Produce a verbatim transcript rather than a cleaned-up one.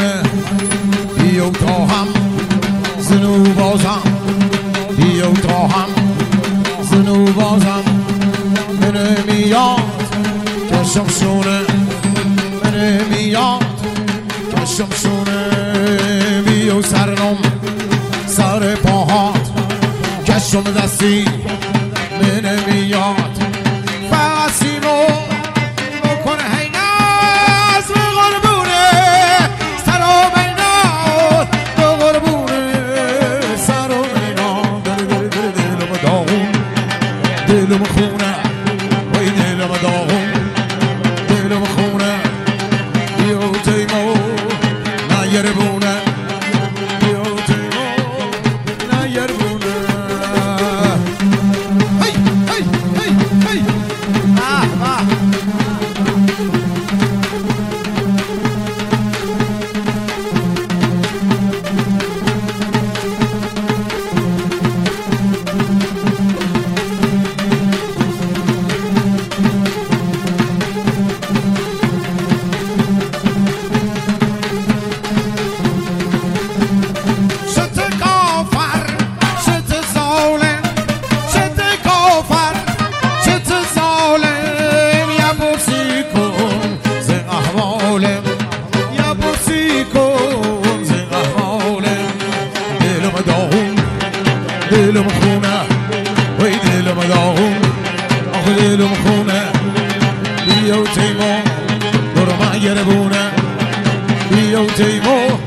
شمشونه بیو تا هم زنو بازم بیو تا هم زنو بازم من میاد که شمشونه من میاد که شمشونه بیو سرنم سر پاهات کشم دستی من میاد فاسینو بکن هیناز به قربونه سرام ایناد به قربونه سرام ایناد دل دل دل دلم داغون دلم خونه وی دلم داغون دلم خونه بیو تیمو نیر بونه بیو تیمو نیر بونه هی هی هی هی آه آه دلم خونه وی دلم داغون آخه دلم خونه بیو تیمو برو من یه بونه بیو تیمو